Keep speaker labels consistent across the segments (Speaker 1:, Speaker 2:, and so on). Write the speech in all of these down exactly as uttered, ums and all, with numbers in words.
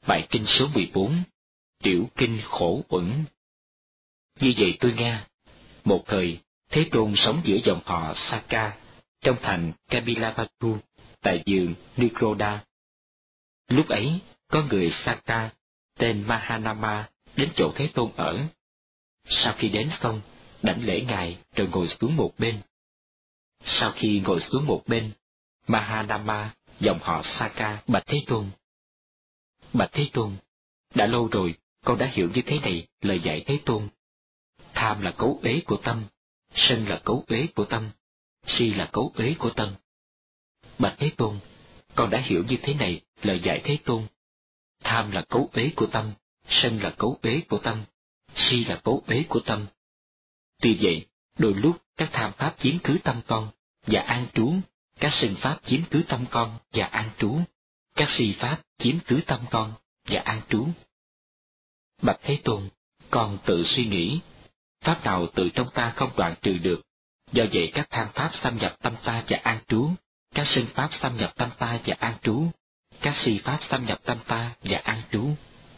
Speaker 1: Bài kinh số mười bốn, Tiểu kinh khổ uẩn. Như vậy tôi nghe, một thời, Thế Tôn sống giữa dòng họ Saka, trong thành Kapilavatthu, tại vườn Nikroda. Lúc ấy, có người Saka, tên Mahanama, đến chỗ Thế Tôn ở. Sau khi đến xong, đảnh lễ Ngài rồi ngồi xuống một bên. Sau khi ngồi xuống một bên, Mahanama, dòng họ Saka, bạch Thế Tôn. Bạch Thế Tôn, đã lâu rồi, con đã hiểu như thế này lời dạy Thế Tôn. Tham là cấu uế của tâm, sân là cấu uế của tâm, si là cấu uế của tâm. Bạch Thế Tôn, con đã hiểu như thế này lời dạy Thế Tôn. Tham là cấu uế của tâm, sân là cấu uế của tâm, si là cấu uế của tâm. Tuy vậy, đôi lúc các tham pháp chiếm cứ tâm con và an trú, các sân pháp chiếm cứ tâm con và an trú, các si pháp chiếm cứ tâm con và an trú. Bạch Thế Tôn, con tự suy nghĩ, pháp nào tự trong ta không đoạn trừ được, do vậy các tham pháp xâm nhập tâm ta và an trú, các sân pháp xâm nhập tâm ta và an trú, các si pháp xâm nhập tâm ta và an trú.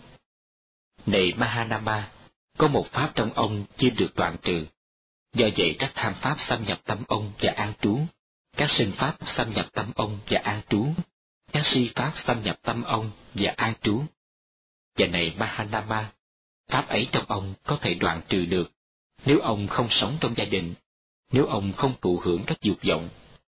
Speaker 1: Này Mahanama, có một pháp trong ông chưa được đoạn trừ, do vậy các tham pháp xâm nhập tâm ông và an trú, các sân pháp xâm nhập tâm ông và an trú, các si pháp xâm nhập tâm ông và an trú. Và này Mahanama, pháp ấy trong ông có thể đoạn trừ được, nếu ông không sống trong gia đình, nếu ông không thụ hưởng các dục vọng.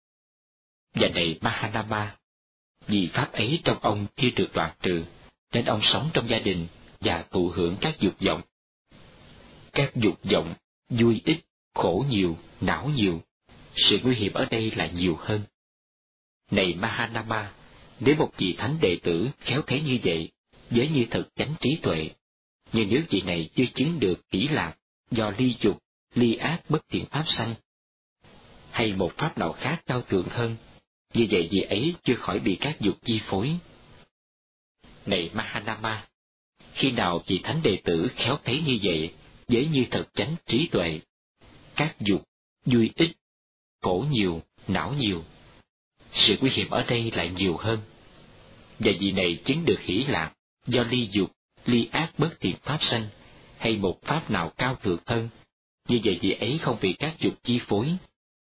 Speaker 1: Và này Mahanama, vì pháp ấy trong ông chưa được đoạn trừ, nên ông sống trong gia đình và thụ hưởng các dục vọng. Các dục vọng, vui ít, khổ nhiều, não nhiều, sự nguy hiểm ở đây là nhiều hơn. Này Mahanama, nếu một vị thánh đệ tử khéo thế như vậy, với như thật chánh trí tuệ, nhưng nếu vị này chưa chứng được hỷ lạc do ly dục, ly ác bất thiện pháp sanh, hay một pháp nào khác cao thượng hơn, như vậy vị ấy chưa khỏi bị các dục chi phối. Này Mahanama, khi nào vị thánh đệ tử khéo thấy như vậy, với như thật chánh trí tuệ, các dục, vui ít, khổ nhiều, não nhiều, sự nguy hiểm ở đây lại nhiều hơn. Và vị này chứng được hỷ lạc do ly dục, ly ác bất thiện pháp sanh, hay một pháp nào cao thượng hơn, như vậy vị ấy không bị các dục chi phối.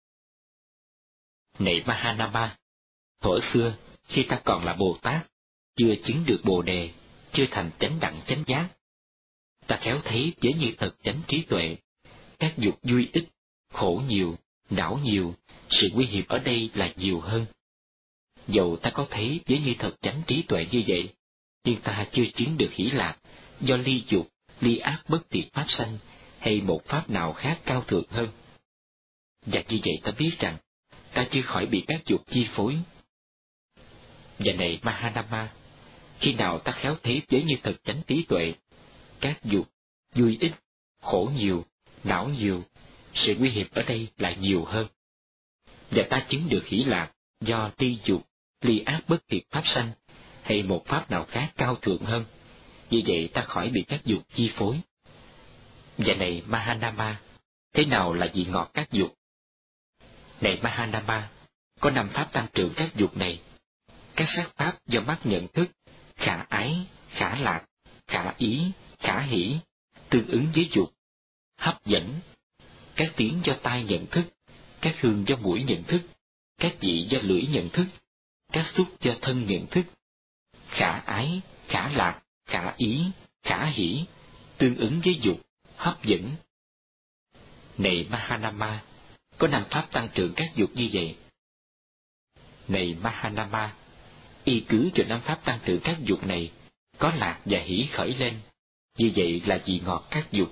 Speaker 1: Này Mahanama, thuở xưa, khi ta còn là Bồ Tát, chưa chứng được Bồ Đề, chưa thành chánh đẳng chánh giác, ta khéo thấy với như thật chánh trí tuệ, các dục vui ít, khổ nhiều, não nhiều, sự nguy hiểm ở đây là nhiều hơn. Dầu ta có thấy với như thật chánh trí tuệ như vậy, nhưng ta chưa chứng được hỷ lạc do ly dục, ly ác bất thiện pháp sanh, hay một pháp nào khác cao thượng hơn. Và như vậy ta biết rằng, ta chưa khỏi bị các dục chi phối. Và này Mahanama, khi nào ta khéo thấy với như thật chánh trí tuệ, các dục, vui ít, khổ nhiều, não nhiều, sự nguy hiểm ở đây là nhiều hơn. Và ta chứng được hỷ lạc do ly dục, ly ác bất thiện pháp sanh, hay một pháp nào khác cao thượng hơn, như vậy ta khỏi bị các dục chi phối. Và này Mahanama, thế nào là vị ngọt các dục? Này Mahanama, có năm pháp tăng trưởng các dục này. Các sắc pháp do mắt nhận thức, khả ái, khả lạc, khả ý, khả hỷ, tương ứng với dục, hấp dẫn. Các tiếng do tai nhận thức, các hương do mũi nhận thức, các vị do lưỡi nhận thức, các xúc do thân nhận thức. Khả ái, khả lạc, khả ý, khả hỷ, tương ứng với dục, hấp dẫn. Này Mahanama, có năm pháp tăng trưởng các dục như vậy. Này Mahanama, y cứ cho năm pháp tăng trưởng các dục này, có lạc và hỷ khởi lên, như vậy là vị ngọt các dục.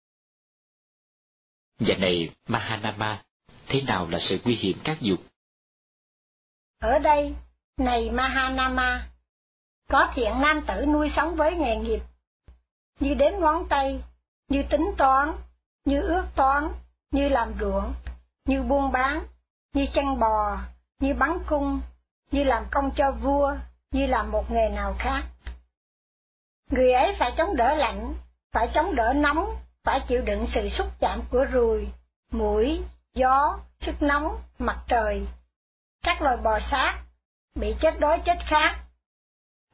Speaker 1: Và này Mahanama, thế nào là sự nguy hiểm các dục?
Speaker 2: Ở đây, này Mahanama, có thiện nam tử nuôi sống với nghề nghiệp, như đếm ngón tay, như tính toán, như ước toán, như làm ruộng, như buôn bán, như chăn bò, như bắn cung, như làm công cho vua, như làm một nghề nào khác. Người ấy phải chống đỡ lạnh, phải chống đỡ nóng, phải chịu đựng sự xúc chạm của ruồi, muỗi, gió, sức nóng, mặt trời, các loài bò sát, bị chết đói chết khát.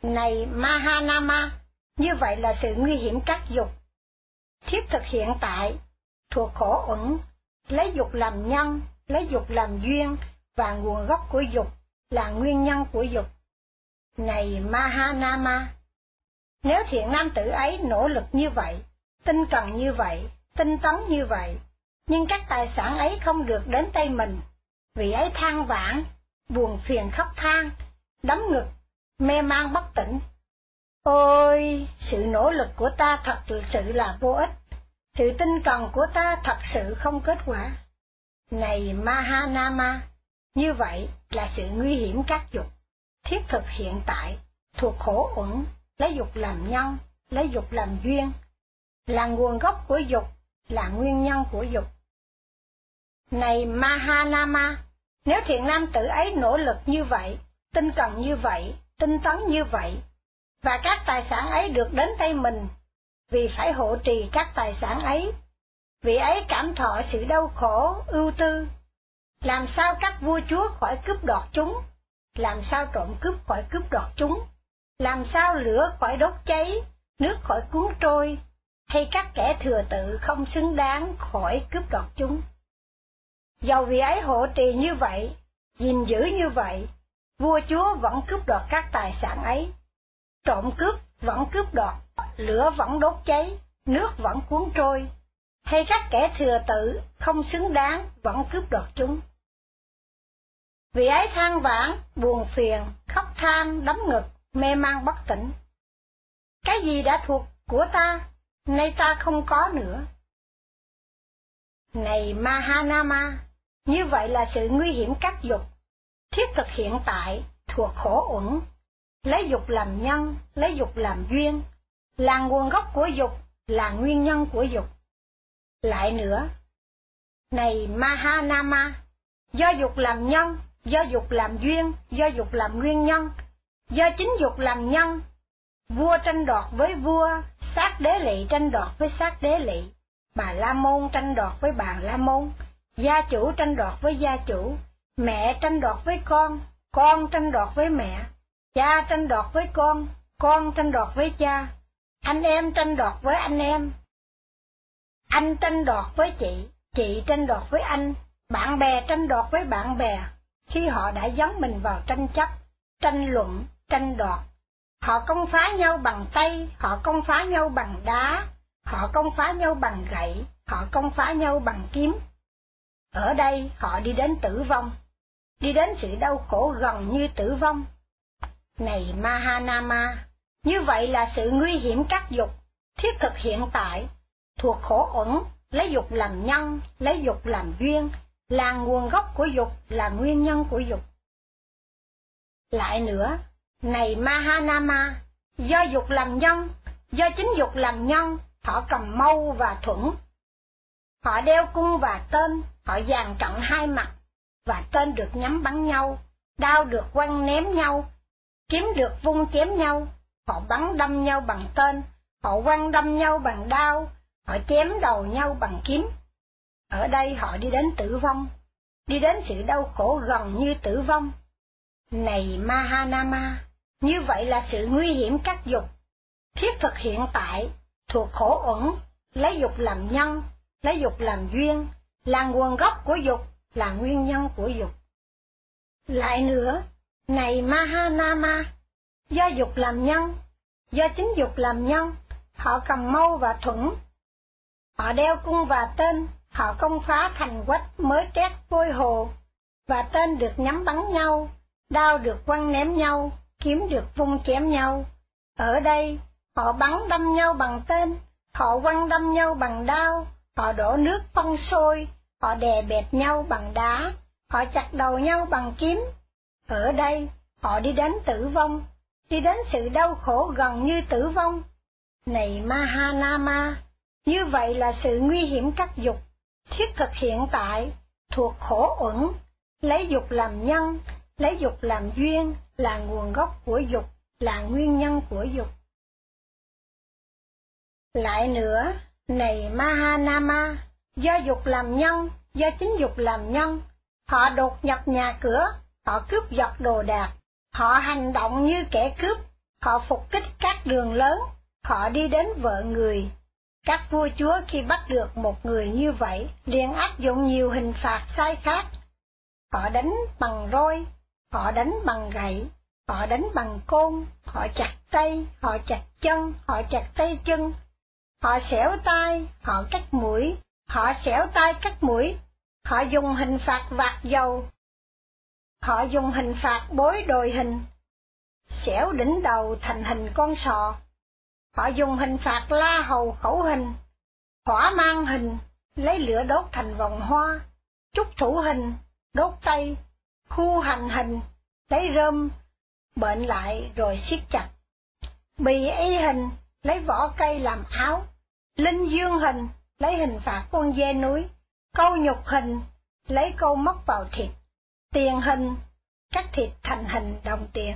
Speaker 2: Này Mahanama, như vậy là sự nguy hiểm các dục, thiết thực hiện tại, thuộc khổ uẩn, lấy dục làm nhân, lấy dục làm duyên, và nguồn gốc của dục là nguyên nhân của dục. Này Mahanama, nếu thiện nam tử ấy nỗ lực như vậy, tinh cần như vậy, tinh tấn như vậy, nhưng các tài sản ấy không được đến tay mình, vì ấy than vãn, buồn phiền khóc than, đấm ngực, mê man bất tỉnh. Ôi, sự nỗ lực của ta thật sự là vô ích, sự tinh cần của ta thật sự không kết quả. Này Mahanama, như vậy là sự nguy hiểm các dục, thiết thực hiện tại, thuộc khổ uẩn, lấy dục làm nhân, lấy dục làm duyên, là nguồn gốc của dục, là nguyên nhân của dục. Này Mahanama, nếu thiện nam tử ấy nỗ lực như vậy, tinh cần như vậy, tinh tấn như vậy, và các tài sản ấy được đến tay mình, vì phải hộ trì các tài sản ấy, vì ấy cảm thọ sự đau khổ, ưu tư, làm sao các vua chúa khỏi cướp đoạt chúng, làm sao trộm cướp khỏi cướp đoạt chúng, làm sao lửa khỏi đốt cháy, nước khỏi cuốn trôi, hay các kẻ thừa tự không xứng đáng khỏi cướp đoạt chúng. Dầu vì ấy hộ trì như vậy, gìn giữ như vậy, vua chúa vẫn cướp đoạt các tài sản ấy, trộm cướp vẫn cướp đoạt, lửa vẫn đốt cháy, nước vẫn cuốn trôi, hay các kẻ thừa tự không xứng đáng vẫn cướp đoạt chúng. Vì ấy than vãn, buồn phiền, khóc than, đấm ngực, mê man bất tỉnh. Cái gì đã thuộc của ta, nay ta không có nữa. Này Mahanama, như vậy là sự nguy hiểm các dục, thiết thực hiện tại, thuộc khổ uẩn, lấy dục làm nhân, lấy dục làm duyên, là nguồn gốc của dục, là nguyên nhân của dục. Lại nữa, này Mahanama, do dục làm nhân, do dục làm duyên, do dục làm nguyên nhân, do chính dục làm nhân, vua tranh đoạt với vua, sát đế lỵ tranh đoạt với sát đế lỵ, bà la môn tranh đoạt với bà la môn, gia chủ tranh đoạt với gia chủ, mẹ tranh đoạt với con, con tranh đoạt với mẹ, cha tranh đoạt với con, con tranh đoạt với cha, anh em tranh đoạt với anh em, anh tranh đoạt với chị, chị tranh đoạt với anh, bạn bè tranh đoạt với bạn bè, khi họ đã dấn mình vào tranh chấp, tranh luận, tranh đoạt. Họ công phá nhau bằng tay, họ công phá nhau bằng đá, họ công phá nhau bằng gậy, họ công phá nhau bằng kiếm. Ở đây họ đi đến tử vong, đi đến sự đau khổ gần như tử vong. Này Mahanama, như vậy là sự nguy hiểm các dục, thiết thực hiện tại, thuộc khổ uẩn, lấy dục làm nhân, lấy dục làm duyên, là nguồn gốc của dục, là nguyên nhân của dục. Lại nữa, này Mahanama, do dục làm nhân, do chính dục làm nhân, họ cầm mâu và thuẫn. Họ đeo cung và tên, họ dàn trận hai mặt, và tên được nhắm bắn nhau, đao được quăng ném nhau, kiếm được vung chém nhau, họ bắn đâm nhau bằng tên, họ quăng đâm nhau bằng đao, họ chém đầu nhau bằng kiếm. Ở đây họ đi đến tử vong, đi đến sự đau khổ gần như tử vong. Này Mahanama, như vậy là sự nguy hiểm các dục, thiết thực hiện tại, thuộc khổ uẩn, lấy dục làm nhân, lấy dục làm duyên, là nguồn gốc của dục, là nguyên nhân của dục. Lại nữa, này Mahanama, do dục làm nhân, do chính dục làm nhân, họ cầm mâu và thuẫn, họ đeo cung và tên, họ công phá thành quách mới trét vôi hồ, và tên được nhắm bắn nhau, đao được quăng ném nhau, kiếm được vung chém nhau. Ở đây, họ bắn đâm nhau bằng tên, họ quăng đâm nhau bằng đao, họ đổ nước phân sôi, họ đè bẹp nhau bằng đá, họ chặt đầu nhau bằng kiếm. Ở đây, họ đi đến tử vong, đi đến sự đau khổ gần như tử vong. Này Mahanama, như vậy là sự nguy hiểm các dục, thiết thực hiện tại, thuộc khổ uẩn, lấy dục làm nhân, lấy dục làm duyên, là nguồn gốc của dục, là nguyên nhân của dục. Lại nữa, này Mahanama, do dục làm nhân, do chính dục làm nhân, họ đột nhập nhà cửa, họ cướp giật đồ đạc, họ hành động như kẻ cướp, Họ phục kích các đường lớn, họ đi đến vợ người. Các vua chúa khi bắt được một người như vậy, liền áp dụng nhiều hình phạt sai khác. Họ đánh bằng roi, họ đánh bằng gậy, họ đánh bằng côn, họ chặt tay, họ chặt chân, họ chặt tay chân, họ xẻo tay, họ cắt mũi, họ xẻo tay cắt mũi, họ dùng hình phạt vạt dầu, họ dùng hình phạt bối đồi hình, xẻo đỉnh đầu thành hình con sò, họ dùng hình phạt la hầu khẩu hình, hỏa mang hình, lấy lửa đốt thành vòng hoa, trúc thủ hình, đốt tay, khu hành hình, lấy rơm, bệnh lại rồi siết chặt, bì y hình, lấy vỏ cây làm áo, linh dương hình, lấy hình phạt con dê núi, câu nhục hình, lấy câu móc vào thịt, tiền hình, cắt thịt thành hình đồng tiền.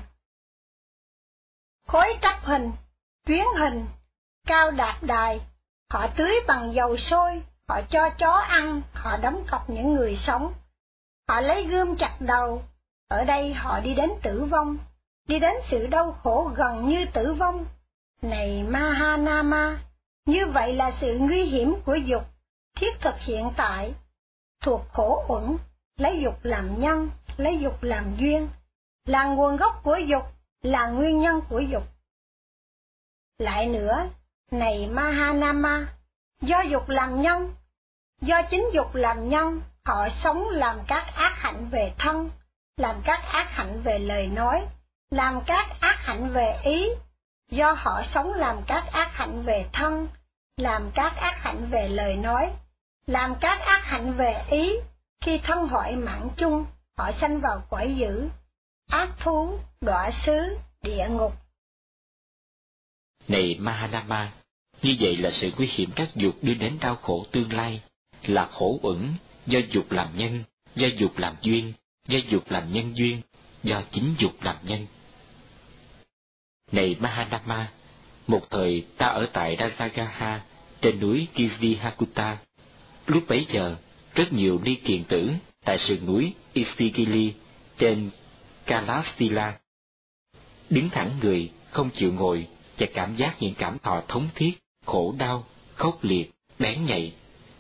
Speaker 2: Khối trắp hình, chuyến hình, cao đạt đài, họ tưới bằng dầu sôi, họ cho chó ăn, họ đóng cọc những người sống, họ lấy gươm chặt đầu, ở đây họ đi đến tử vong, đi đến sự đau khổ gần như tử vong. Này Mahanama, như vậy là sự nguy hiểm của dục, thiết thực hiện tại, thuộc khổ uẩn, lấy dục làm nhân, lấy dục làm duyên, là nguồn gốc của dục, là nguyên nhân của dục. Lại nữa, này Mahanama, do dục làm nhân, do chính dục làm nhân, họ sống làm các ác hạnh về thân, làm các ác hạnh về lời nói, làm các ác hạnh về ý, do họ sống làm các ác hạnh về thân, làm các ác hạnh về lời nói, làm các ác hạnh về ý, khi thân hoại mạng chung, họ sanh vào cõi dữ, ác thú, đọa xứ, địa ngục.
Speaker 1: Này Mahanama, như vậy là sự nguy hiểm các dục đưa đến đau khổ tương lai, là khổ uẩn, do dục làm nhân, do dục làm duyên, do dục làm nhân duyên, do chính dục làm nhân. Này Mahanama, một thời ta ở tại Rajagaha, trên núi Kizihakuta. Lúc bấy giờ, rất nhiều ni kiền tử tại sườn núi Isigili trên Kalasila đứng thẳng người, không chịu ngồi, và cảm giác những cảm thọ thống thiết, khổ đau, khốc liệt, bén nhạy.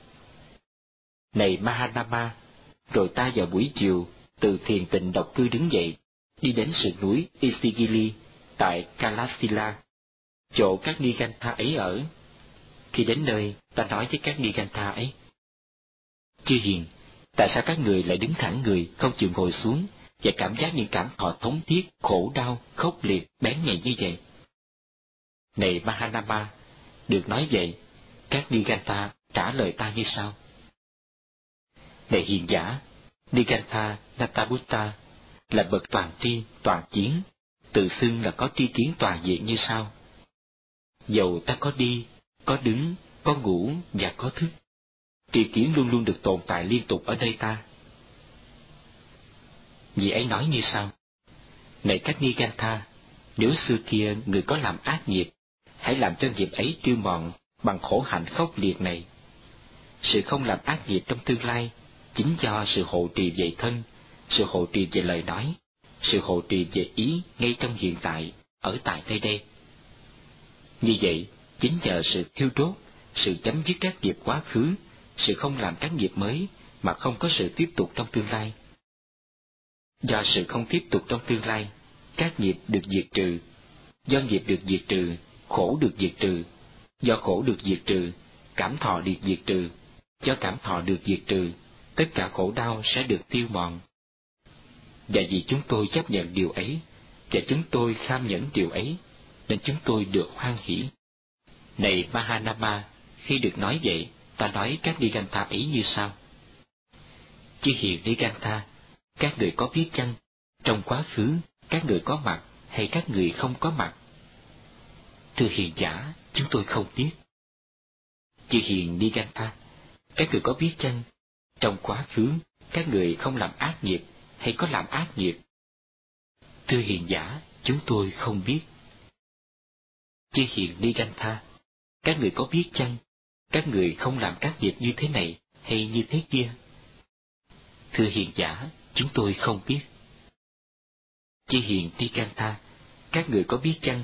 Speaker 1: Này Mahanama, rồi ta vào buổi chiều từ thiền tịnh độc cư đứng dậy, đi đến sườn núi Isigili tại Kalasila, chỗ các Nigantha ấy ở. Khi đến nơi, ta nói với các Nigantha ấy: Chư hiền, tại sao các người lại đứng thẳng người, không chịu ngồi xuống, và cảm giác những cảm thọ thống thiết, khổ đau, khốc liệt, bén nhạy như vậy? Này Mahanama, được nói vậy, các Nigantha trả lời ta như sau: Này hiền giả, Nigantha Nathabutta là bậc toàn tri, toàn chiến, tự xưng là có tri kiến toàn diện như sau: Dầu ta có đi, có đứng, có ngủ và có thức, tri kiến luôn luôn được tồn tại liên tục ở đây ta. Vị ấy nói như sau: Này các Nigantha, nếu xưa kia người có làm ác nghiệp, hãy làm cho nghiệp ấy tiêu mòn bằng khổ hạnh khốc liệt này. Sự không làm ác nghiệp trong tương lai chính do sự hộ trì về thân, sự hộ trì về lời nói, sự hộ trì về ý ngay trong hiện tại, ở tại nơi đây. Như vậy, chính nhờ sự thiêu đốt, sự chấm dứt các nghiệp quá khứ, sự không làm các nghiệp mới mà không có sự tiếp tục trong tương lai. Do sự không tiếp tục trong tương lai, các nghiệp được diệt trừ. Do nghiệp được diệt trừ, khổ được diệt trừ. Do khổ được diệt trừ, cảm thọ được diệt trừ. Do cảm thọ được diệt trừ, tất cả khổ đau sẽ được tiêu mòn. Và vì chúng tôi chấp nhận điều ấy, và chúng tôi kham nhẫn điều ấy, nên chúng tôi được hoan hỷ. Này Mahanama, khi được nói vậy, ta nói các Nigantha ấy như sau: Chư hiền Nigantha, các người có biết chăng, trong quá khứ, các người có mặt hay các người không có mặt? Thưa hiền giả, chúng tôi không biết. Chư hiền Nigantha, các người có biết chăng, trong quá khứ, các người không làm ác nghiệp hay có làm ác nghiệp? Thưa hiền giả, chúng tôi không biết. Chư hiền Nigantha, các người có biết chăng, các người không làm các nghiệp như thế này hay như thế kia? Thưa hiền giả, chúng tôi không biết. Chư hiền Nigantha, các người có biết chăng,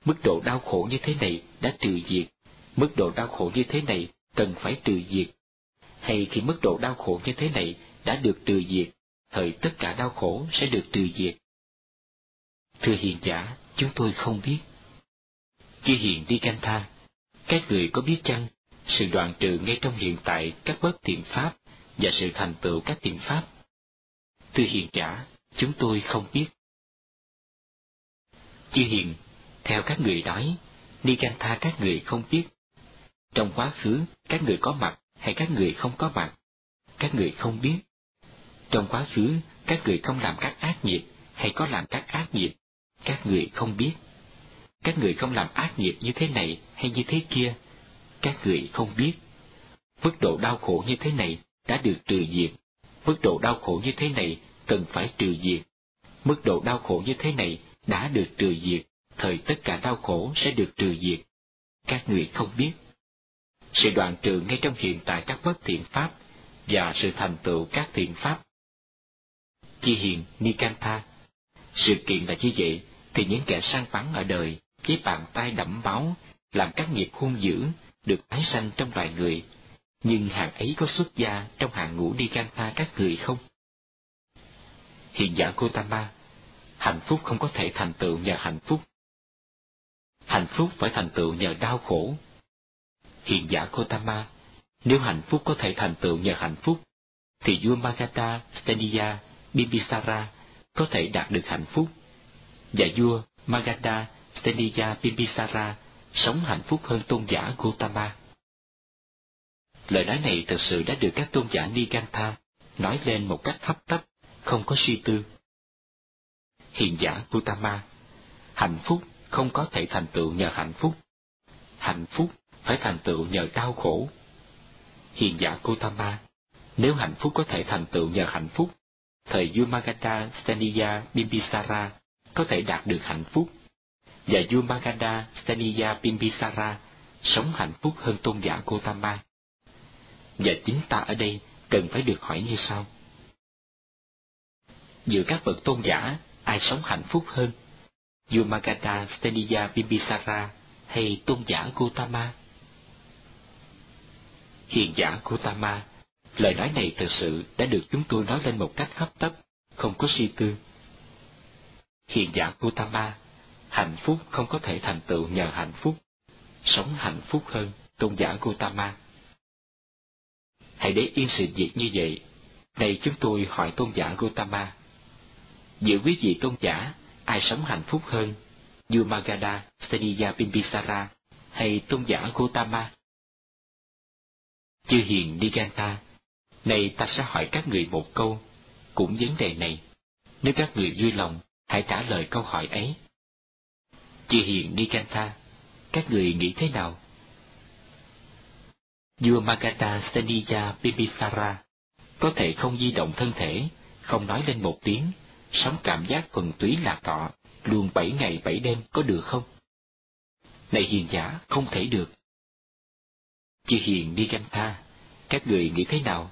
Speaker 1: mức độ đau khổ như thế này đã trừ diệt, mức độ đau khổ như thế này cần phải trừ diệt, hay khi mức độ đau khổ như thế này đã được trừ diệt, thời tất cả đau khổ sẽ được trừ diệt? Thưa hiền giả, chúng tôi không biết. Chư hiền Nikantha, các người có biết chăng sự đoạn trừ ngay trong hiện tại các bất thiện pháp và sự thành tựu các thiện pháp? Thưa hiền giả, chúng tôi không biết. Chư hiền, theo các người nói, Nikantha các người không biết. Trong quá khứ, các người có mặt hay các người không có mặt? Các người không biết. Trong quá khứ, các người không làm các ác nghiệp hay có làm các ác nghiệp? Các người không biết. Các người không làm ác nghiệp như thế này hay như thế kia? Các người không biết. Mức độ đau khổ như thế này đã được trừ diệt. Mức độ đau khổ như thế này cần phải trừ diệt. Mức độ đau khổ như thế này đã được trừ diệt, thời tất cả đau khổ sẽ được trừ diệt. Các người không biết. Sự đoạn trừ ngay trong hiện tại các bất thiện pháp và sự thành tựu các thiện pháp. Chư hiền Nikantha, sự kiện là như vậy, thì những kẻ săn bắn ở đời với bàn tay đẫm máu, làm các nghiệp hung dữ, được tái sanh trong loài người, nhưng hạng ấy có xuất gia trong hạng ngũ Nikantha các người không? Hiền giả Gotama, hạnh phúc không có thể thành tựu nhờ hạnh phúc. Hạnh phúc phải thành tựu nhờ đau khổ. Hiền giả Gotama, nếu hạnh phúc có thể thành tựu nhờ hạnh phúc, thì vua Magadha Stendiya Bimbisara có thể đạt được hạnh phúc, và vua Magadha Stendiya Bimbisara sống hạnh phúc hơn tôn giả Gotama. Lời nói này thực sự đã được các tôn giả Nikantha nói lên một cách hấp tấp, không có suy tư. Hiền giả Gotama, hạnh phúc không có thể thành tựu nhờ hạnh phúc. Hạnh phúc phải thành tựu nhờ đau khổ. Hiền giả Gotama, nếu hạnh phúc có thể thành tựu nhờ hạnh phúc, thời vua Magadha Stendiya Bimbisara có thể đạt được hạnh phúc, và vua Magadha Stendiya Bimbisara sống hạnh phúc hơn tôn giả Gotama. Và chính ta ở đây cần phải được hỏi như sau: giữa các bậc tôn giả, ai sống hạnh phúc hơn, vua Magadha Stendiya Bimbisara hay tôn giả Gotama? Hiền giả Gotama, lời nói này thực sự đã được chúng tôi nói lên một cách hấp tấp, không có suy tư. Hiền giả Gotama, hạnh phúc không có thể thành tựu nhờ hạnh phúc. Sống hạnh phúc hơn tôn giả Gotama. Hãy để yên sự việc như vậy. Này chúng tôi hỏi tôn giả Gotama, giữa quý vị tôn giả, ai sống hạnh phúc hơn, vua Magadha Stendiya Bimbisara hay tôn giả Gotama? Chư hiền Nikantha, này ta sẽ hỏi các người một câu, cũng vấn đề này. Nếu các người vui lòng, hãy trả lời câu hỏi ấy. Chư hiền Nikantha, các người nghĩ thế nào? Vua Magadha Stendiya Bimbisara có thể không di động thân thể, không nói lên một tiếng, sống cảm giác thuần túy lạc thọ, luôn bảy ngày bảy đêm, có được không? Này hiền giả, không thể được. Chư hiền Nikantha, các người nghĩ thế nào?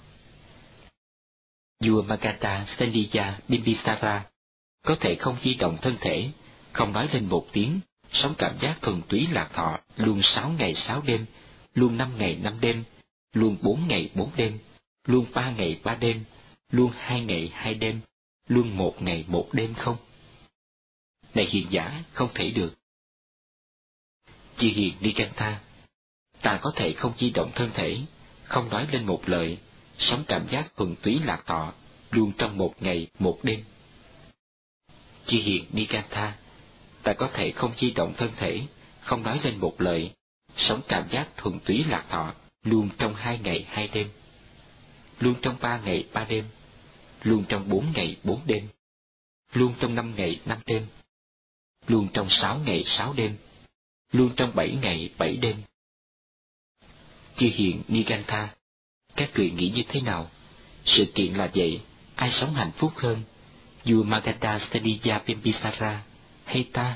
Speaker 1: Vua Magadha Stendiya Bimbisara có thể không di động thân thể, không nói lên một tiếng, sống cảm giác thuần túy lạc thọ, luôn sáu ngày sáu đêm, luôn năm ngày năm đêm, luôn bốn ngày bốn đêm, luôn ba ngày ba đêm, luôn hai ngày hai đêm, luôn một ngày một đêm không? Này hiền giả, không thể được. Chư hiền Nikantha, ta có thể không di động thân thể, không nói lên một lời, sống cảm giác thuần túy lạc thọ, luôn trong một ngày một đêm. Chư hiền Nikantha, ta có thể không di động thân thể, không nói lên một lời, sống cảm giác thuần túy lạc thọ, luôn trong hai ngày hai đêm, luôn trong ba ngày ba đêm, luôn trong bốn ngày bốn đêm, luôn trong năm ngày năm đêm, luôn trong sáu ngày sáu đêm, luôn trong bảy ngày bảy đêm. Chư hiền Nikantha, các người nghĩ như thế nào? Sự kiện là vậy, ai sống hạnh phúc hơn, vua Magadha Stendiya Bimbisara hay ta?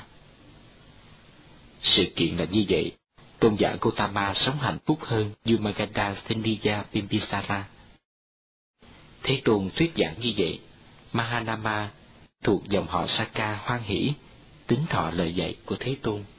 Speaker 1: Sự kiện là như vậy, tôn giả Gotama sống hạnh phúc hơn vua Magadha Stendiya Bimbisara. Thế Tôn thuyết giảng như vậy, Mahanama thuộc dòng họ Saka hoan hỷ, tín thọ lời dạy của Thế Tôn.